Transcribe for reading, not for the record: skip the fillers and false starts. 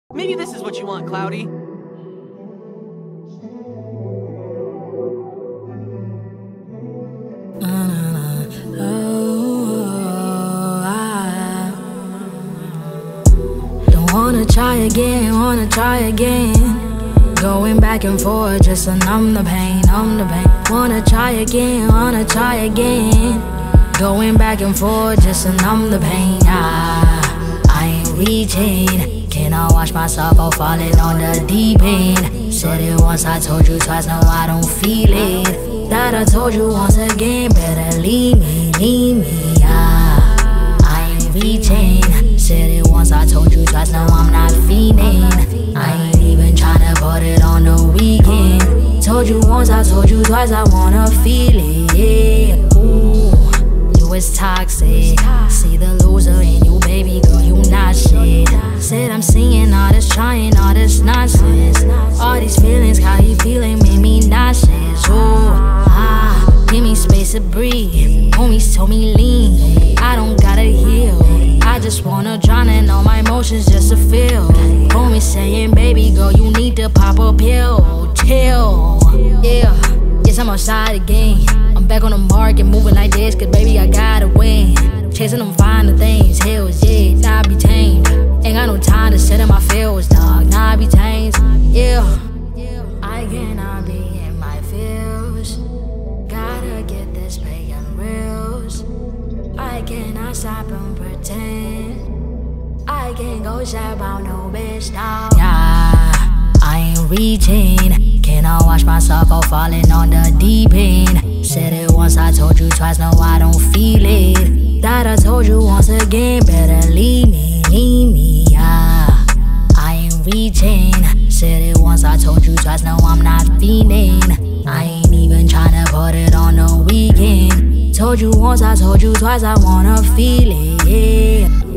Maybe this is what you want, Cloudy. Don't wanna try again. Going back and forth just to numb the pain, Wanna try again. Going back and forth just to numb the pain. I ain't reaching. Can I watch myself all falling on the deep end? Said it once, I told you twice, now I don't feel it. That I told you once again, better leave me. I ain't reaching. Said it once, I told you twice, now I'm not fiending. I ain't even tryna put it on the weekend. Told you once, I told you twice, I wanna feel it. Ooh, you was toxic. See the loser in you, baby girl, you not shit. Said I'm seeing all this, trying all this nonsense. All these feelings, how you feeling, made me nauseous. Ooh, give me space to breathe. Homies told me lean, I don't gotta heal. I just wanna drown in all my emotions just to feel. Homies saying, baby girl, you need to pop a pill. Chill, yeah. Yes, I'm outside again. I'm back on the market, moving like this, cause baby, I gotta win. Chasing them finer things, hills, yeah, nah, I be tamed. Ain't got no time to sit in my feels, dog, nah, I be tamed, yeah. I cannot be in my feels. Gotta get this pay and reels. I cannot stop and pretend. I can't go shy about no bitch, dog. Yeah, I ain't reaching. Can I watch myself all falling on the deep end? Said it once, I told you twice, no, I don't feel it. That I told you once again, better leave me. I ain't reaching. Said it once, I told you twice, no, I'm not fiending. I ain't even tryna put it on the weekend. Told you once, I told you twice, I wanna feel it.